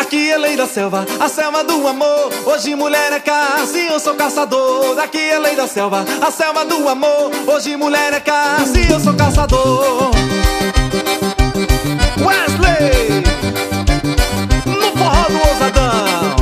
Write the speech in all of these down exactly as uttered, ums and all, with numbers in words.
Aqui é lei da selva, a selva do amor. Hoje mulher é caça e eu sou caçador. Aqui é lei da selva, a selva do amor. Hoje mulher é caça e eu sou caçador. Wesley, no forró do ousadão.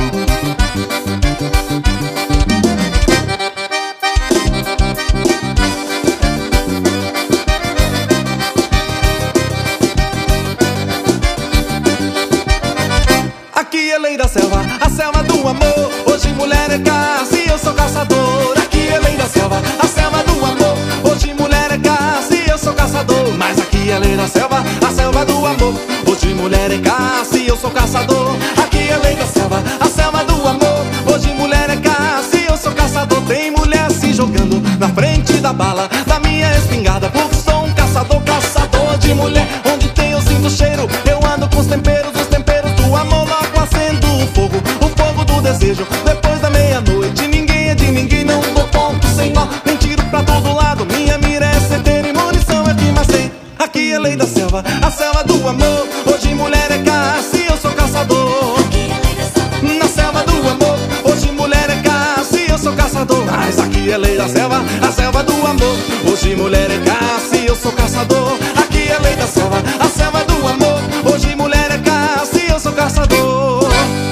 Aqui é lei da selva, a selva do amor. Hoje mulher é caça e eu sou caçador. Aqui é lei da selva, a selva do amor. Hoje mulher é caça e eu sou caçador. Mas aqui é lei da selva, a selva do amor. Hoje mulher é caça e eu sou caçador. Aqui é lei da selva, a selva do amor. Hoje mulher é caça e eu sou caçador. Tem mulher se jogando na frente da bala da minha espingarda, porque sou um caçador, caçador de mulher. Onde tem eu sinto cheiro, eu ando com os temperos, os temperos do amor. Logo acendo o fogo, o fogo do desejo. Depois da meia-noite, ninguém é de ninguém. Não dou ponto sem nó, nem tiro pra todo lado. Minha mira é certeira e munição é que mais tem. Aqui é lei da selva, a selva do amor. Hoje mulher é caça e eu sou caçador. Na selva do amor, hoje mulher é caça e eu sou caçador. Mas aqui é lei da selva, a selva do amor. Hoje mulher é caça e eu sou caçador. Aqui é lei da selva, a selva do amor. Hoje mulher é caça e eu sou caçador.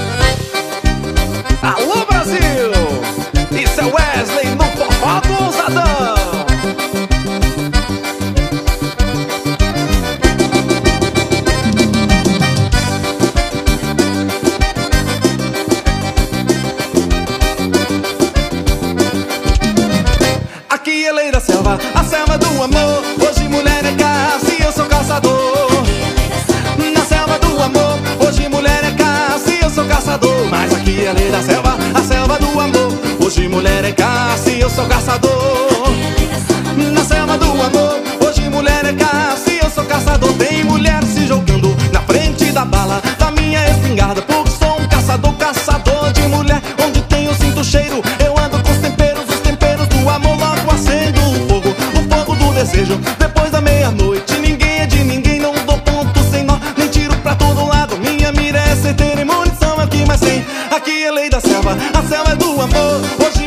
Alô Brasil, isso é Wesley no forró do ousadão. Aqui é lei da selva, a selva do amor. Hoje mulher é caça e eu sou caçador. Na selva do amor, hoje mulher é caça e eu sou caçador. Mas aqui é lei da selva, a selva do amor. Hoje mulher é caça e eu sou caçador. Na selva do amor, hoje mulher é caça e eu sou caçador. Tem mulher se jogando na frente da bala da minha espingarda, porque sou um caçador, caçador de mulher. Onde tem eu sinto cheiro, eu ando com os temperos, os temperos do amor. Logo acendo o fogo, o fogo do desejo. Depois da meia-noite, ninguém é de ninguém. Não dou ponto sem nó, nem tiro pra todo lado. Minha mira é certeira e munição é o que mais tem. Aqui é lei da selva, a selva é do amor. Hoje